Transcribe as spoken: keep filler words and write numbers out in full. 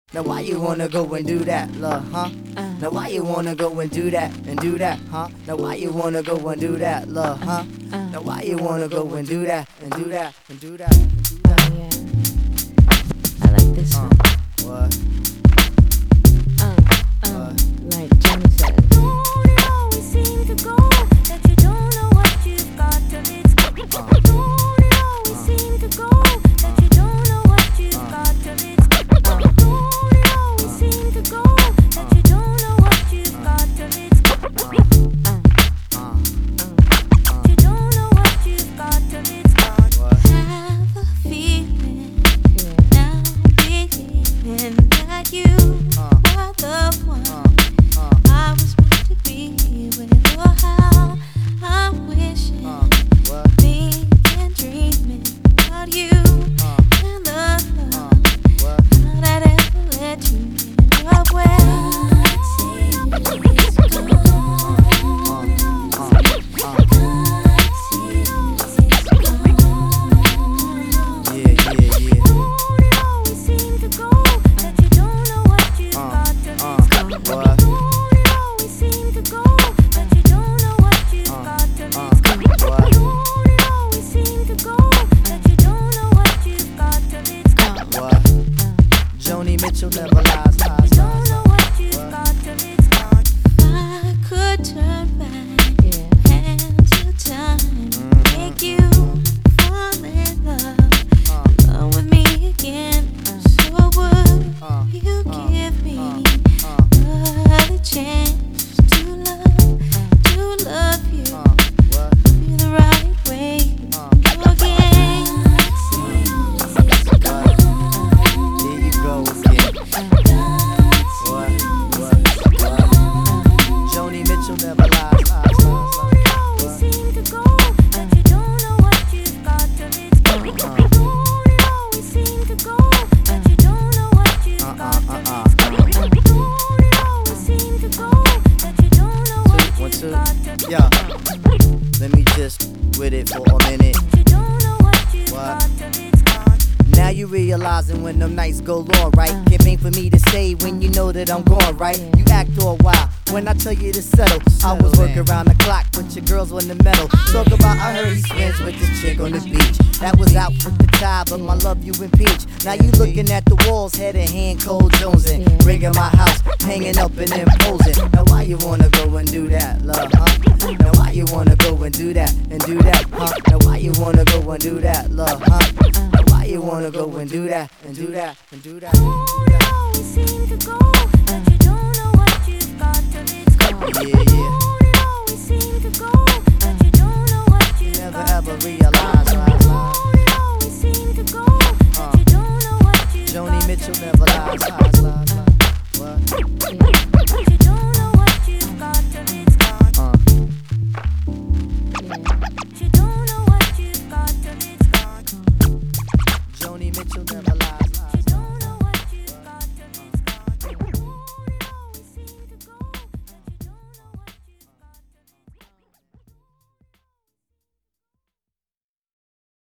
Now why you wanna go and do that, love, huh? Now why you wanna go and do that and do that, huh? Now why you wanna go and do that, love, huh? Now why you wanna go and do that and do that and do that and do that? Oh yeah, I like this one. What? Uh, uh, like Johnny said. Don't it always seem to go that you don't know what you've got till it's gone? Don't it always seem to go that you don't know what you've got till it's gone? Don't it always seem to go that you don't know what you've got till it's gone? You don't know what you've got till it's gone. Have a feeling, now believing that you are the one I was meant to be with. Oh, how I'm wishing, thinking, dreaming about you and the love that ever led you in your way. Mitchell never lies, lies, Don't know what you've got till it's gone. I could turn back hands of time, make you fall in love, love with me again. So would you give me another chance to love, to love you, love you the right way again? Here you go again. What? What? What? Joni Mitchell never lies, lies, lies, Don't it always seem to go that you don't know what you've got till it's gone? Don't it always seem to go that you don't know what you've got till it's gone? Don't it always seem to go that you don't know what One, you've two. got till it's Yeah. gone? Let me just with it for a minute. You don't know what you've What? got till it's gone. Now you realizing when them nights go long, right? It ain't for me to say when you know that I'm gone, right? You act all wild when I tell you to settle. I was working around the clock, but your girls on the metal. Talk about I heard he swims with this chick on the beach. That was out with the tide, but my love you impeach. Now you looking at the walls, head in hand, cold jonesing. Rigging my house, hanging up and imposing. Now why you wanna go and do that, love, huh? Now why you wanna go and do that and do that, huh? Now why you wanna go and do that, love, huh? Now why you wanna go and do that and do that and do that? And do that?